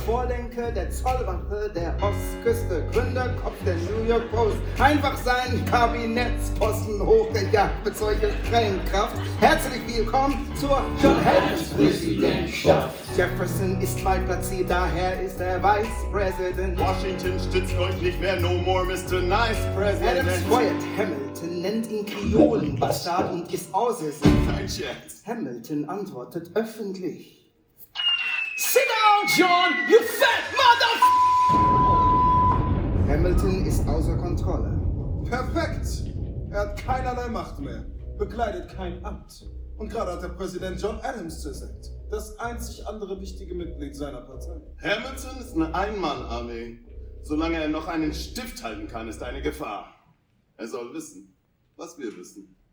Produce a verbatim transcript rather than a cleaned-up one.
Vordenker der Zollwache der Ostküste, Gründerkopf der New York Post, einfach seinen Kabinettsposten hochgejagt mit solcher Sprengkraft. Herzlich willkommen zur John Adams Präsidentschaft. Jefferson ist malplatziert, daher ist er Vice President. Washington stützt euch nicht mehr, no more Mister Nice President. Adams feuert Hamilton, nennt ihn Kriolenbastard und ist außer sich. Kein Scherz. Hamilton antwortet öffentlich. Sit down, John, you fat mother... Hamilton ist außer Kontrolle. Perfekt! Er hat keinerlei Macht mehr, bekleidet kein Amt. Und gerade hat der Präsident John Adams zersägt, das einzig andere wichtige Mitglied seiner Partei. Hamilton ist eine Ein-Mann-Armee. Solange er noch einen Stift halten kann, ist eine Gefahr. Er soll wissen, was wir wissen.